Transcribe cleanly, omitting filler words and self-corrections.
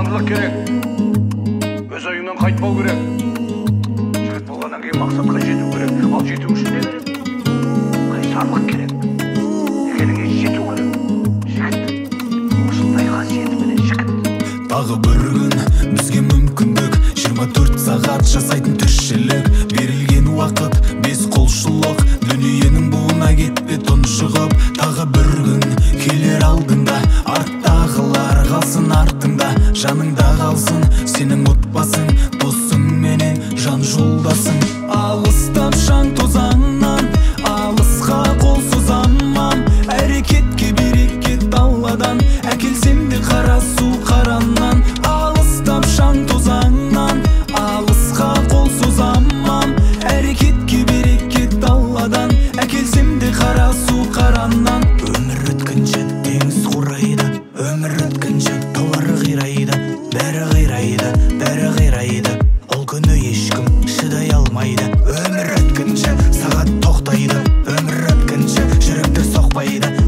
сабырлық керек, өз ойыңнан қайтпау керек. Жігіт болғаннан кейін мақсатқа жету керек. Ал жету үшін не керек? Қайсарлық керек, екеніңе жету керек. Жігіт осындай қасиетіменен жігіт. Тағы бір күн бізге мүмкіндік, 24 сағат жасайтын тіршілік. Берілген уақыт бес қолшылық, дүниенің буына кетпе тұншығып. Тағы бір күн келер алдыңда, арттағылар қалсын артыңда. Жаныңда қалсын сенің отбасың, досың менен жан жолдасың. Алыстап шаң тозаңнан, алысқа қол созаман. Әрекетке берекет алладан, әкелсем де қара су қараннан. Алыстап шаң тозаңнан, алысқа қол созаман. Әрекетке берекет алладан, әкелсем де қара су қараннан. Өмір өткінші теңіз құрайды, өмір өткінші таулары қирайды. Бәрі қирайды, бәрі қирайды, ол күні ешкім шыдай алмайды. Өмір өткінші сағат тоқтайды, өмір өткінші жүректер соқпайды.